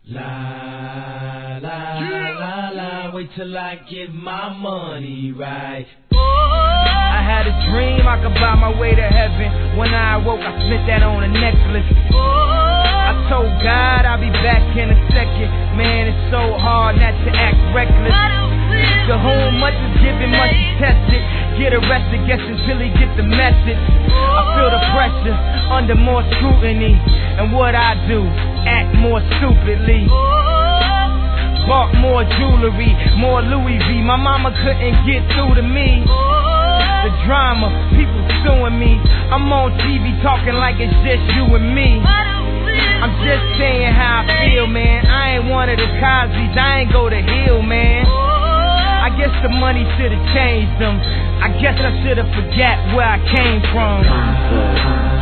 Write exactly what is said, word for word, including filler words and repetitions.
La, la, yeah. la, la, wait till I get my money right. I had a dream I could buy my way to heaven. When I awoke, I spent that on a necklace. I told God I'll be back in a second. Man, it's so hard not to act reckless. To whom much is given, much is tested. Get arrested, guess until he gets the message. I feel the pressure under more scrutiny. And what I do, act more stupidly. Bought more jewelry, more Louis V. My mama couldn't get through to me. The drama, people suing me. I'm on T V talking like it's just you and me. I'm just saying how I feel, man. I ain't one of the Cosby's, I ain't go to Hill, man. I guess the money should've changed them. I guess I should've forgot where I came from.